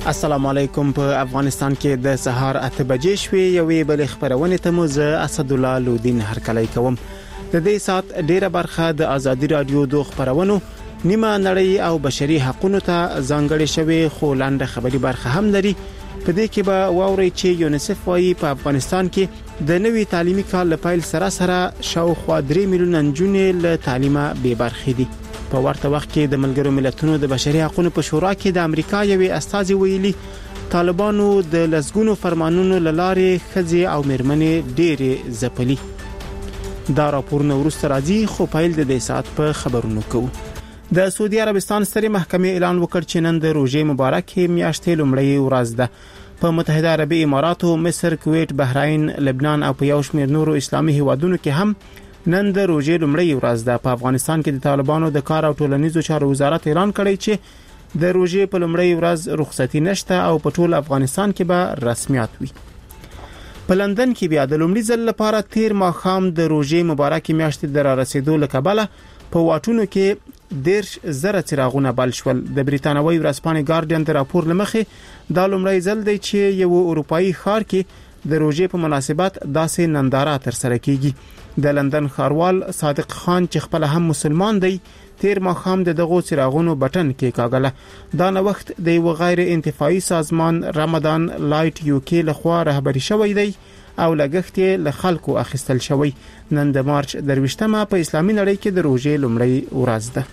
السلام علیکم. په افغانستان کې د سهار 8 بجې شوې یوې بل خبرونه ته مو زه اسد الله لودین هرکلی کوم. د دې سات ډیره برخه د ازادي رادیو د خبرونو نیمه نړۍ او بشري حقوقو ته ځانګړې شوې، خو لاندې خبري برخه هم لري. په دې کې به واوري چې یونیسف وايي په افغانستان کې د نوي تعلیمي کال لپاره سره شاوخوا 3 میلیون نجونې له تعلیمه بې برخې دي. په ورته وخت کې د ملګرو ملتونو د بشري حقوقو په شورا کې د امریکا یوې استازي ویلي طالبانو د لسګونو فرمانونو لاره خځې او مېرمنې ډېرې ځپلي. دا راپورونه ورسته راځي، خو پیل د دې سات په خبرونو کوو. د سعودي عربستان سترې محکمې اعلان وکړ چې نن د روزې مبارکې میاشتې لومړۍ ورځ ده. په متحده عربي اماراتو، مصر، کویت، بحرین، لبنان او په یو شمېر نورو اسلامي هیوادونو کې هم نن د روزې لومړۍ ورځ ده. په افغانستان کې د طالبانو د کار او ټولنیزو چارو وزارت اعلان کړی چې د روزې په لومړۍ ورځ رخصتي نشته او په ټول افغانستان کې به رسمیات وي. په لندن کې بیا د لومړي ځل لپاره تیر ماښام د روزې مبارکې میاشتې د را رسیدو لکبله په واټونو کې 10,000 څراغونه بل شول. د بریتانوي ورځپاڼې ګارډین د راپور لمخې دا لومړی ځل دی چې یو اروپאי ښار کې د روزې په مناسبت داسې ننداره ترسره کیږي. د لندن ښاروال صادق خان چې خپل هم مسلمان دی، تیر ماښام د دغو څراغونو بټن کې کاغله. دا نوښت د یو غیر انتفاعي سازمان رمضان لایټ یوکی لخوا رهبری شوی دی او لګښت له خلکو اخیستل شوی. نن د مارچ 23مه په اسلامي نړۍ کې د روزې لومړی ورځ ده.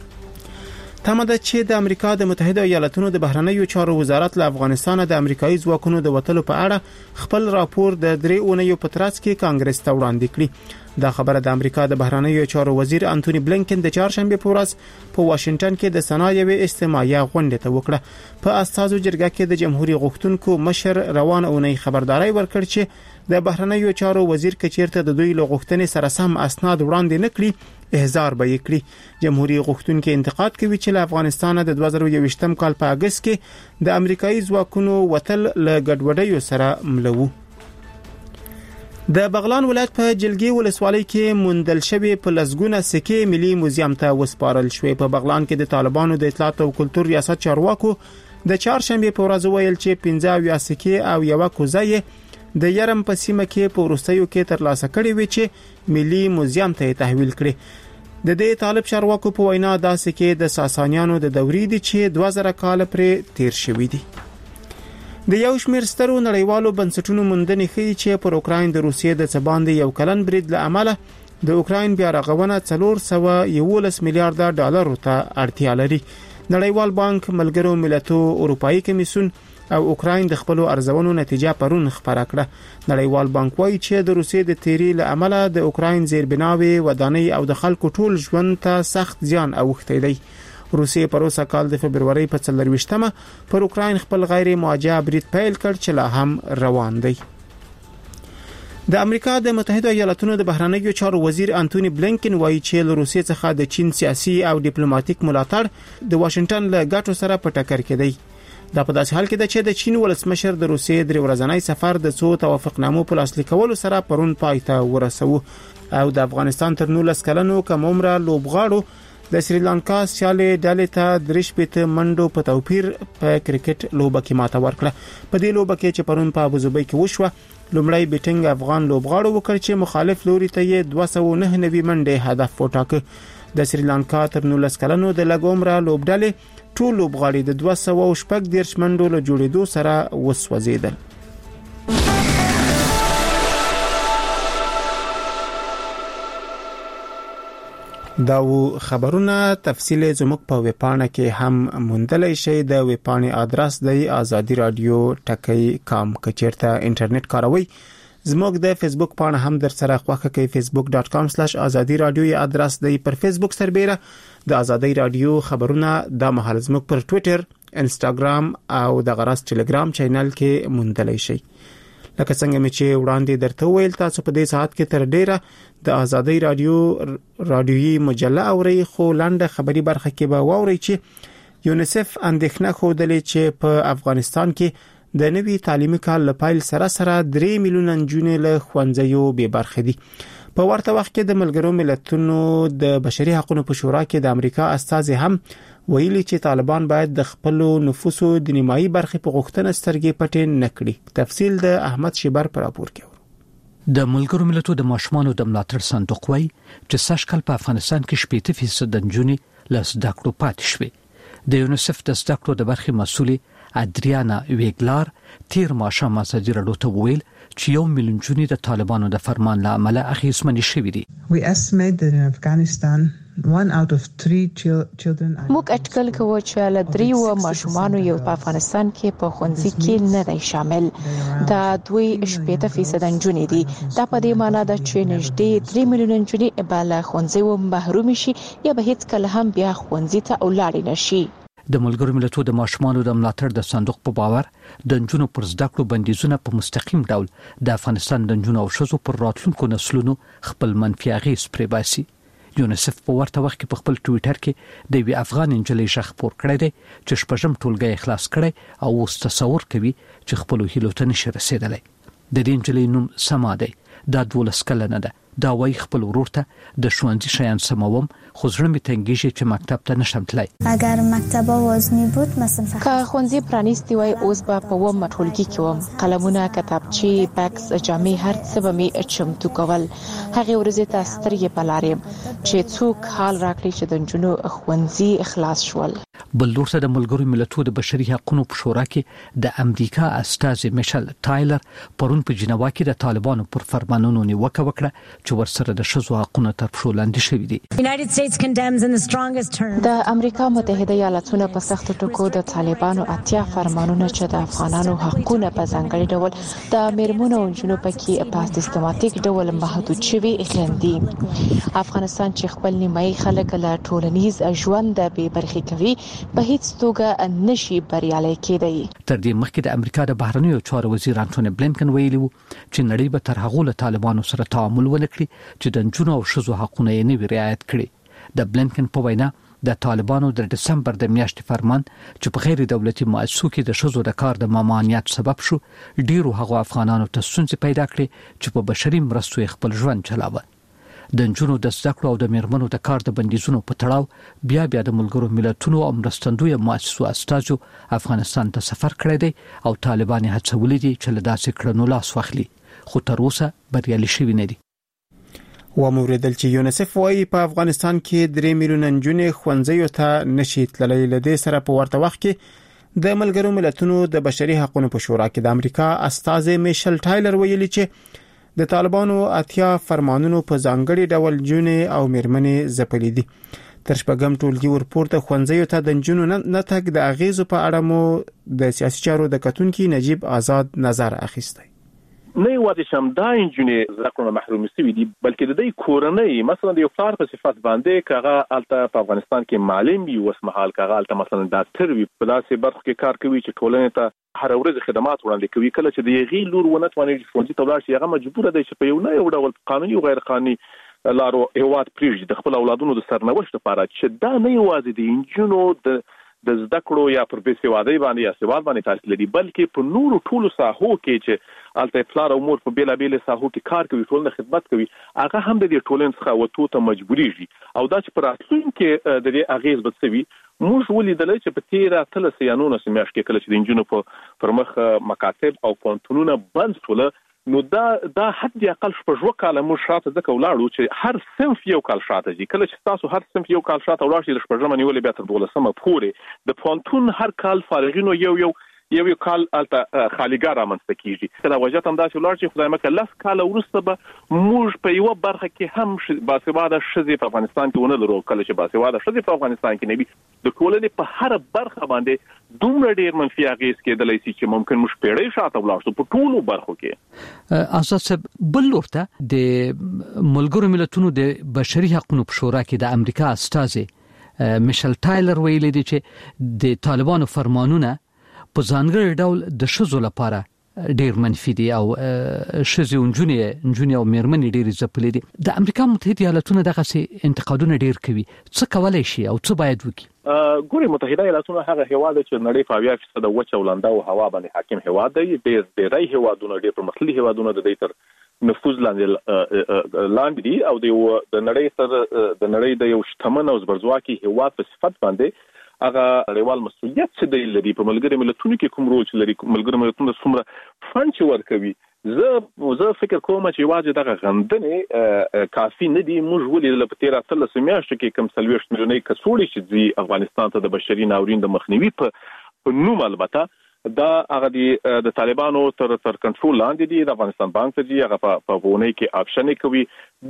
تمه ده چې د امریکا د متحده ایالاتونو د بهرنیو چارو وزارت له افغانستان د امریکایي ځواکونو د وټلو په اړه خپل راپور د 3 اونیو په ترڅ کې کانګرس ته وړاندې کړی. دا خبره د امریکا د بهرنیو چارو وزیر انټونی بلینکن د چهارشنبه په ورځ په واشنگټن کې د صنایعو اجتماعي غونډه ته وکړه. په استازو جرګه کې د جمهوریت غوښتونکو مشر روان اونۍ خبرداري ورکړ چې د بهرنیو چارو وزیر کچیرته د دوی له غوښتنې سره سم اسناد وړاندې نکړي احضار به یې کړي. جمهوریت غوښتونکو انتقاد کوي چې له افغانستان د 2023 کال په اگست کې د امریکایي ځواکونو وتل له ګډوډیو سره ملو. د بغلان ولایت په جلګي ولسوالۍ کې موندل شوی په لسګونه سکې ملي موزیم ته وسپارل شوې. په بغلان کې د طالبانو د اطلاعات او کلتور ریاست چارواکو د چهارشنبه په ورځ ویل چې 15 سکې او یو کوزه د یرم په سیمه کې په ورستیو کې ترلاسه کړي وي چې ملي موزیم ته تحویل کړي. د دې طالب چارواکو په وینا دا سکې د ساسانیانو د دورې دي چې 2000 کال پرې تیر شوی دي. د یو شمېر سترو نړیوالو بنسټونو موندنې ښیي چې پر اوکراین د روسیې د څباندې یو کلن برید له امله د اوکراین بیا رغونه 411 میلیارډ ډالر ته اړتیا لري. نړیوال بانک، ملګرو ملتونو، اروپאי کمیسیون او اوکراین د خپل ارزونو نتیجه پرون خبره کړه. نړیوال بانک وایي چې د روسیې د تیری له امله د اوکراین زیربناوي، ودانۍ او د خلکو ټول ژوند ته سخت زیان اوښتی دی. روسیې په روسا کال د فبرवरी په 24مه پر اوکراین خپل غیر موجه برید پیل کړ چې لا هم روان دی. د امریکا د متحده ایالاتونو د بهرنیو چارو وزیر انټونی بلینکن وایي چې له روسیې څخه د چین سیاسي او ډیپلوماټیک ملاتړ د واشنگټن له ګټو سره په ټکر کې دی. دا په داسې حال کې ده چې د چین ولسمشر د روسیې 3 ورځنی سفر د څو توافقنامو په لاسلیک کولو سره پرون پای ته ورسوه او د افغانستان تر 19 کلنو کم عمره لوبغاړو د سریلانکا سیالي ډلې ته 3 منډو په توپیر په کرکټ لوبه کې ماته ورکړه. په دې لوبه کې چې پرون په ابوظبي کې وشوه، لومړی بیټینګ افغان لوبغاړو وکړ چې مخالف لوري ته یې 299 منډې هدف وټاکه. د سریلانکا تر 19 کلنو د لږ عمره لوبډلې ټول لوبغاړي د 240 منډو له جوړېدو سره وسوځیدل. دا خبرونه تفصیل زموږ په ویبپاڼه کې هم موندلای شئ. د ویبپاڼې ادرس دی azadi.radio.com. کچیرته انټرنیټ کاروي، زموږ د فیسبوک پاڼه هم در سره خوښه کوي. facebook.com/azadi.radio یا ادرس دی. پر فیسبوک سربېره د ازادي رادیو خبرونه د مهال زموږ پر ټوئیټر، انستګرام او د غرس ټلګرام چینل کې موندلای شئ. لکه څنګه مې چې وړاندې درته ویل، تاسو په دې ساعت کې تر ډیره د ازادي رادیويي مجله اوري، خو لاندې خبري برخه کې به واوري چې یونیسف اندېښنه خوده چې په افغانستان کې د نوي تعلیمي کال لپاره سره 3 میلیون نجونې له ښوونځیو بې برخې دي. په ورته وخت کې د ملګرو ملتونو د بشري حقوقو په شورا کې د امریکا استازي هم ویلي چې طالبان باید د خپل نفوسو د نیمایي برخې په غوښتنه سترګې پټې نکړي. تفصیل د احمد شیبر پر راپور کې. د ملګرو ملتونو د ماشومانو د ملاتړ صندوق وايي چې سږکال په افغانستان کې 80% د نجونې له زده کړو پاتې شوې. د یونیسف د زده کړو د برخې مسؤلې ادریانا ویګلار تیر ماښام ازادي راډیو ته وویل چې 1 میلیون نجونې د طالبانو د فرمان له امله اغېزمنې شوې دي. We estimate that in Afghanistan 1 out of 3 children موږ اټکل کوو چې له 3 ماشومانو یو په افغانستان کې په ښوونځي کې نه دی شامل. دا 2.8% نجونې دي. دا په دې معنی ده چې نږدې 3 میلیون نجونې به له ښوونځي محروم شي یا به هیڅ کله هم بیا ښوونځي ته ولاړ نه شي. د ملګرو ملتونو د ماشومانو د ملاتړ د صندوق په باور د نجونو پر زده کړو بندیزونه په مستقیم ډول د افغانستان د نجونو او ښځو پر راتلونکو نسلونو خپل منفي اغېز پرې باسي. یونیسف په ورته وخت کې په خپل ټوئیټر کې د وی افغان نجلۍ ژغ خپور کړی دی چې شپږم ټولګی خلاص کړي او اوس تصور کوي چې خپل هیلو ته نشي رسیدلی. د دې نجلۍ نوم سما دی. دا 12 کلنه ده. دا وایي خپل ورور ته د ښوونځي شیان سموم خو زړه مې تنګېږي چې مکتب ته نشم تللی. اگر مکتب وزنی بود مثلا که ښوونځي پرانیستی وای اوس به په ومه ټولګي کې وم. قلمونه، کتابچې، بکس، جامې هر څه به مې چمتو کول. هغه ورځې ته سترګې په لار یم چې څوک حال راکړي چې د نجونو ښوونځي خلاص شول. بل لور ته د ملګرو ملتونو د بشري حقوقو په شورا کې د امریکا استازي میشل ټایلر پرون په جنیوا کې د طالبانو پر فرمانونو نیوکه وکړه چې ورسره د ښځو حقوقو تر پښو لاندې شوي دي. د امریکا متحده ایالاتونو په سخت ټکو د طالبانو 80 فرمانونه چې د افغانانو حقوقونه په ځانګړي ډول د میرمنو او نجونو پکې په سیستماتیک ډول محدود شوي غندي. افغانستان چې خپل نیمایي خلک له ټولنیز ژوند بې برخې کوي په هیڅ توګه نشي بریالي کېدی. تر دې مخکې د امریکا د بهرنیو چارو وزیر انټونی بلینکن ویلي وو چې نړۍ به تر هغه له طالبانو سره تعامل ونکړي چې د نجونو او ښځو حقوقونه یې نه وي رعایت کړي. د بلینکن په وینا د طالبانو د دسمبر د میاشتې فرمان چې په غیر دولتي مؤسسو کې د ښځو د کار د ممانعت سبب شو ډیرو هغو افغانانو ته ستونزې پیدا کړې چې په بشري مرستو خپل ژوند چلاوه. د نجونو د زده کړو او د میرمنو د کار د بندیزونو په تړاو بیا د ملګرو ملتونو او مرستندوی مؤسسو استازو افغانستان ته سفر کړی دی او طالبان هڅولي دي چې له داسې کړنو لاس واخلي خو تر اوسه بریالي شوي نه دي. وموریدل چې یونیسف وايي په افغانستان کې 3 میلیون نجونې ښوونځیو ته نشي تللی. لدې سره په ورته وخت کې د ملګرو ملتونو د بشري حقوقو په شورا کې د امریکا استازي میشل ټایلر ویلي چې د طالبانو 80 فرمانونو په ځانګړي ډول جونې او میرمنې ځپلي دي. تر شپږم ټولګي ورپورته ښوونځیو ته د نجونو نه تګ د اغیزو په اړه مو د سیاسي چارو د کتونکي نجیب آزاد نظر اخیستی. نه یوازې شمدا انجنیر زکرونه محروم شوي دي بلکې د دې کورنۍ مثلا د یو پلار په صفت باندې کاغه الته په افغانستان کې معلم وي اوس مهال کاغه الته مثلا ډاکټر وي په داسې برخه کې کار کوي چې ټولنې ته هر ورځ خدمات وړاندې کوي. کله چې د یغي لور ونه تواني ښوونځي ته ولاړ شي هغه مجبور دی چې په یو نه یو ډول قانوني او غیر قانوني لارو هیواد پریږدي د خپل اولادونو د سرنوشت لپاره چې دا نه یوازې د انجونو د زده کړو یا پر بېسوادۍ باندې یا سواد باندې تاثیر لري بلکې په نورو ټولو ساحو کې چې الته پلار او مور په بیلابېل ساحو کې کار کوي ټولنه خدمت کوي هغه هم د دې ټولنې څخه وته ته مجبورېږي او دا چې پر راتلونکي د دې اغیز بڅوي موږ ولیدل چې په تیره تل سیانونو سمیاش کې کله چې د انجونو پر مخ مکاتب او پونتونونه بند شول نو دا حد اقل شپږ کاله موږ شاته ځکه ولاړو چې هر صنف یو کال شاته دي. کله چې تاسو هر صنف یو کال شاته ولاړ شئ شپږم نیولې بیا تر 12مه پورې د پونتون هر کال فارغینو یو کال الته خالیګار رامنځته کیږي. کله وجه هم داسې ولاړ چې خدای مکه لس کال وروسته به موږ په یو برخه کې هم باسواده ښځې په افغانستان کې ونه لرو. کله چې باسواده ښځې په افغانستان کې نه وي د ټولنې په هر برخه باندې دومره ډیر منفي اغیز کېدلی شي چې ممکن موږ پیړۍ شاته ولاړ شو په ټولو برخو کې. اساس بل لورته د ملګرو ملتونو د بشري حقوقو په شورا کې د امریکا استازي میشل ټایلر ویلي دی چې د طالبانو فرمانونه په ځانګړي ډول د ښځو لپاره ډیر منفي دي او ښځې نجونې او میرمنې ډیر ځپلي دي. د امریکا متحده ایالاتونو دغه انتقادونه ډیر کوي. څه کولای شي او څه باید وکړي؟ ګوري متحده ایالاتونو هغه هیواد چې نړۍ په 80% د وچه ولنده او هوا باندې حاکم هیواد دی. ډیری هیوادونه ډیر پرمختللي هیوادونه د دې تر نفوذ لاندې دي او د نړۍ د یو شتمن او زبرځواکي هیواد په صفت باندې هغه نړیوال مسؤلیت څه دی لري په ملګری ملتونو کې کوم رول لري ملګری ملتونو څومره فند ورکوي زه فکر کوم چې واځي دغه غندنې کافي نه دي موږ ولې په 13 میاشتو کې کم 30 میلیونې کسوړي چې افغانستان ته د بشري ناورین د مخنیوي په نوم البته دا هغه د طالبانو تر کنټرول لاندې دي د افغانستان بانک ته دي هغه په ونه کې آپشن کوي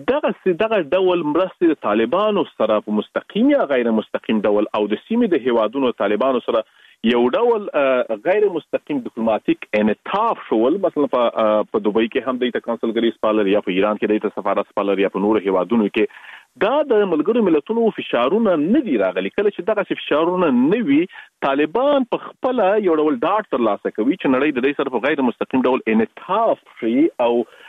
دغه ډول مرستې د طالبانو سره په مستقیم یا غیر مستقیم ډول او د سیمې د هیوادونو طالبانو سره یو ډول غیر مستقیم ډیپلوماټیک انعطاف شول مثلا په دوبۍ کې هم د کونسلګری سپالر یا په ایران کې د سفارت سپالر یا په نورو هیوادونو کې دا د ملګرو ملتونو فشارونه نه دي راغلي کله چې دغه فشارونه نه وي طالبان په خپل یو ډول ډاټ ترلاسه کوي چې نړۍ د دې سره په غیر مستقیم ډول انعطاف شي او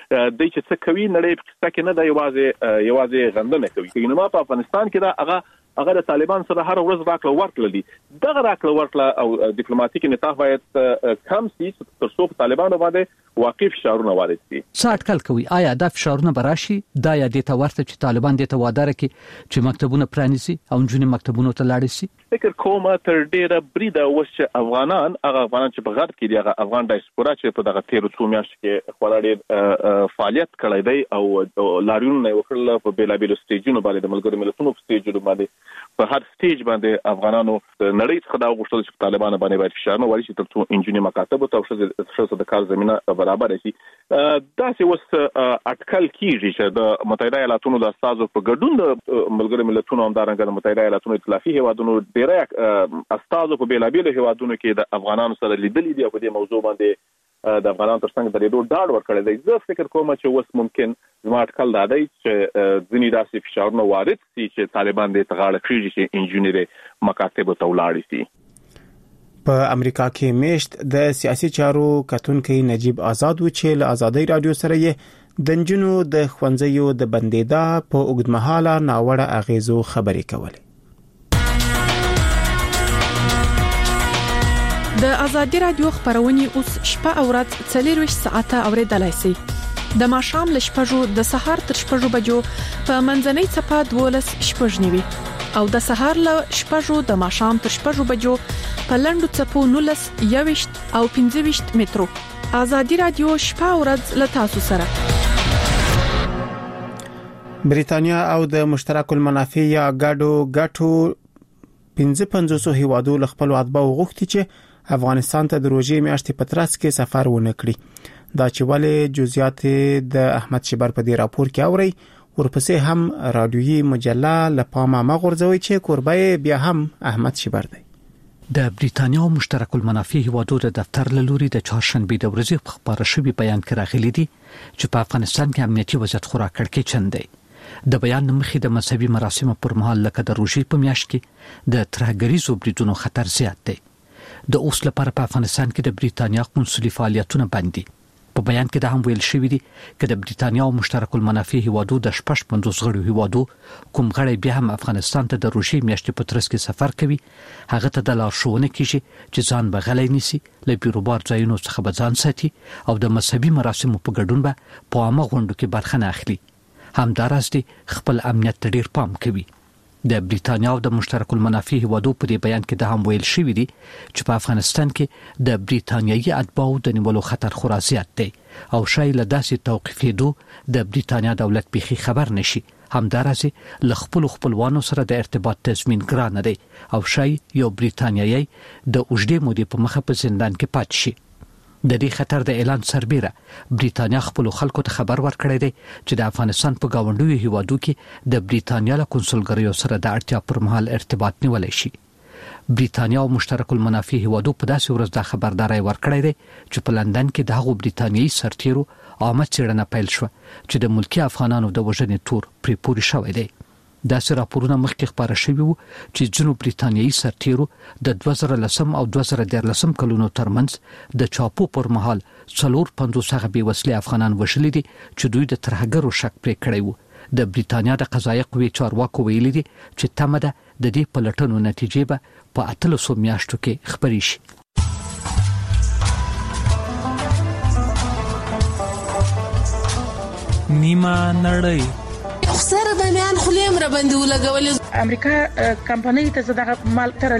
د چې څه کوي نړۍ په څه کې نه دی یوازې غندنه کوي نو په افغانستان کې دا هغه د طالبان سره هر ورځ راکړه ورکړه دي دغه راکړه ورکړه او ډیپلوماټیک انعطاف باید کم شي تر څو په طالبانو باندې واقعي فشارونه وارد شي ساټکل کوي آیا دا فشارونه براشي دا یا د تورته چې طالبان د توادر کې چې مکتبونه پرانیسي او جنونی مکتبونو ته لاړ شي فکر کوم تر ډیره بریده اوس چې افغانان چې په غرب کې دی هغه افغان ډایسپورا چې په دغه 13 میاشتو کې خورا ډیر فعالیت کړی دی او لاریونونه وکړل په بیلابیلو سټیجونو باندې د ملګرو ملتونو په سټیجونو باندې په هر سټیج باندې افغانانو د نړۍ څخه دا غوښتل چې طالبان باندې باید فشار وارد شي ترڅو انجنونی مکاتب او شخص د کار زمينه برابر شي دا چې اوس اټکل کیږي چې د متحده ایالاتونو د استازو په ګډون د ملګرو ملتونو همدارنګه د متحده ایالاتونو ائتلافي هیوادونو ډیری استازو په بیلابیلو هیوادونو کې د افغانانو سره لیدلې دي په دې موضوع باندې د افغانانو ترڅنګ د ډېر ډاډ ورکړی دی زه فکر کوم چې اوس ممکن زما اټکل دا دی چې ځینې داسې فشارونه وارد شي چې طالبان دې تغاړه کړي چې انجنیری مکاتب ته ولاړ شي په امریکا کې میشت د سیاسي چارو کتونکي نجیب آزاد و چې له آزادۍ رادیو سره یې د نجونو د خوندزیو د بندیدا په اوږدمهاله ناوړه اغیزو خبرې کولې د آزادۍ رادیو خبرونه اوس شپه او ورځ 24 ساعته اوریدلای شئ د ماښام ل شپږو د سهار تر شپږو بجو په منځنۍ صفه 12 شپږنیوي او د سهار ل شپږو د ماښام تر شپږو بجو په لندو صفو 19 21 او 15 مترو آزادۍ رادیو شپه او ورځ ل تاسو سره بریتانیا او د مشترک المنافع یا ګټو 55 هیوادو ل خپل اتباع غوښتي چې افغانستان ته د روزي میاشتې په ترڅ کې سفر ونه کړي دا چې ولې جزئیات د احمد شبر په دې راپور کې اوري ورپسې هم رادیويي مجله لپاره مغورځوي چې قربای بیا هم احمد شبر دی د بریتانیا او مشترک المنافع هیوادو د دفتر لوري د چهارشنبه د ورځې په خبره شوی بیان کې راغلي دي چې په افغانستان کې امنیتي وضعیت خورا کړکېچن چند دی د بیان مخې د مذهبي مراسمو پر مهال لکه د روزي په میاشت کې د ترهګریزو بریدونو خطر زیات دی د اوس لپاره په افغانستان کې د بریتانیا قونسلي فعالیتونه بند دي په بیان کې دا هم ویل شوی دی چې د بریتانیا او مشترک المنافع هیوادو د 55 غړو هیوادو کوم غړي بیا هم افغانستان ته د روزي میاشتې په ترڅ کې سفر کوي هغه ته د لارښوونه کیږي چې ځان بغلای نسی له بیروبار ځایونو څخه بځان ساتي او د مذهبي مراسمو په ګډون به په عامه غونډو کې برخه نه اخلي همدارس دي خپل امنیت ته ډیر پام کوي د بریتانیا او د مشترک المنافع هیوادو په دې بیان کې د هم ویل شوی دی چې په افغانستان کې د بریتانیایي اتباعو د نیولو خطر خورا زیات دی او شایي له داسې توقیفېدو د بریتانیا دولت بيخي خبر نشي همدارس له خپلوانو سره د ارتباط تضمین ګران دی او شایي یو بریتانیایي د اوږدې مودې په مخه په زندان کې پاتې شي د دې خطر د اعلان سربېره بریتانیا خپل خلکو ته خبر ورکړی دی چې د افغانستان په گاونډیو هیوادو کې د بریتانیا له کنسولګریو سره د اړتیا پر مهال ارتباط نیولای شي بریتانیا او مشترک المنافع هیوادو په داسې ورځ د خبرداري ورکړی دی چې په لندن کې د هغو بریتانیایي سرتیرو عامه څېړنه پیل شو چې د ملکی افغانانو د وژنې تور پرې پوري شوی دی داسې راپورونه مخکې خبره شوي وو چې ځینو بریتانیایي سرتیرو د 2010 او 2013 کلونو ترمنځ د چاپو پر مهال 450 هغه بې وسلې افغانان وژلي دي چې دوی د ترهګرو شک پرې کړی وو د بریتانیا د قضایي قوې چارواکو ویلي دي چې تمه ده د دې پلټنو نتیجې به په 8 میاشتو کې خبري شي نیمه نړۍ خسر د میان خلیم را باندې ولګول امریکا کمپنۍ ته زداغه مال تر